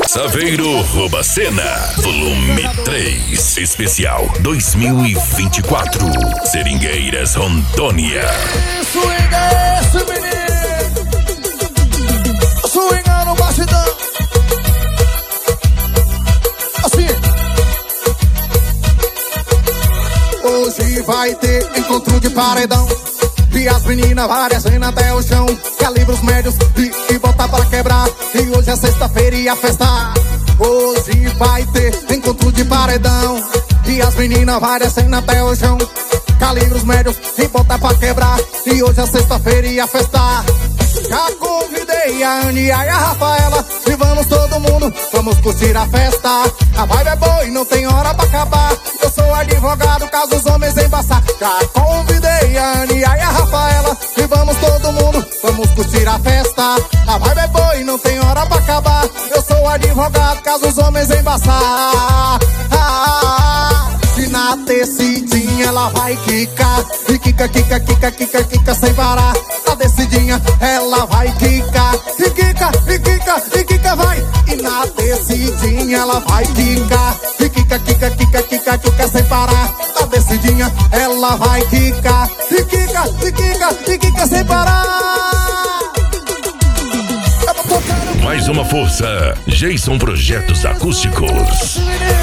Saveiro rouba cena, volume 3, especial 2024, Seringueiras, Rondônia. Swinga esse menino, swinga no bastidão. Assim. Hoje vai ter encontro de paredão. E as meninas várias vêm até o chão, calibros médios e botar pra quebrar. E hoje é sexta-feira e a festa. Hoje vai ter encontro de paredão. E as meninas várias vêm até o chão, calibros médios e botar pra quebrar. E hoje é sexta-feira e a festa. Já convidei a Ania e a Rafaela, e vamos todo mundo, vamos curtir a festa. A vibe é boa e não tem hora pra acabar. Eu sou advogado, caso os homens embaçar. Já convidei a Ania e a Rafaela, e vamos todo mundo, vamos curtir a festa. A vibe é boa e não tem hora pra acabar. Eu sou advogado, caso os homens embaçar. E na descidinha ela vai quicar, e quica, quica, quica, quica, quica sem parar. Na descidinha ela vai quicar, e quica, e quica, e quica vai. E na descidinha ela vai quicar, e quica, quica, quica, quica, quica sem parar. Na descidinha ela vai quicar, e quica, e quica, e quica sem parar. Mais uma força, Jason Projetos Acústicos.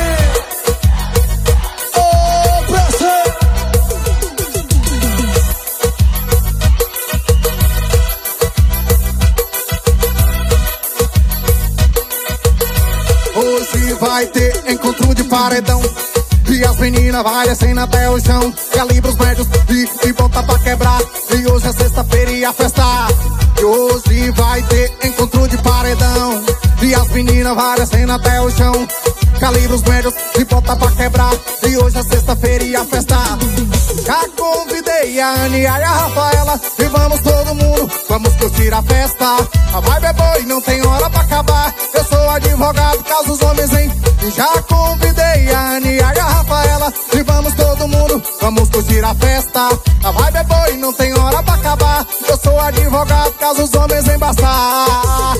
Hoje vai ter encontro de paredão. E as meninas vai descendo até o chão, calibros médios e botar pra quebrar. E hoje é sexta-feira e a festa. E hoje vai ter encontro de paredão. E as meninas vai descendo até o chão, calibros médios e botar pra quebrar. E hoje é sexta-feira e a festa. Já convidei a Ania e a Rafaela, e vamos todo mundo, vamos curtir a festa. A vibe é boa e não tem hora pra acabar. Eu sou advogado, caso os homens vêm. E já convidei a Ania e a Rafaela, e vamos todo mundo, vamos curtir a festa. A vibe é boa e não tem hora pra acabar. Eu sou advogado, caso os homens embaçar.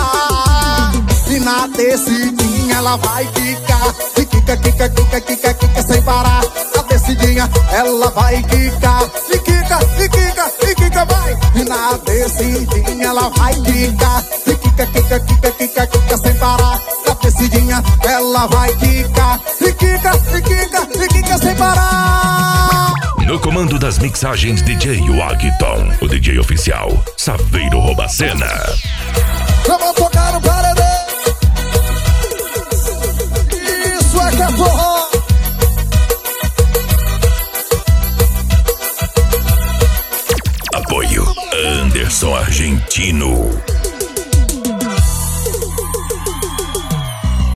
E na descidinha ela vai quicar, e quica, quica, quica, quica, quica sem parar. Na descidinha ela vai quicar, e quica, e quica, e quica vai. E na descidinha ela vai quicar, e quica, quica, quica, quica, quica sem parar. Na descidinha ela vai quicar, e quica, e quica, e quica sem parar. No comando das mixagens DJ Wagton, o DJ oficial, Saveiro rouba cena. Vamos tocar no paredão. Isso é que é forró. Apoio Anderson Argentino.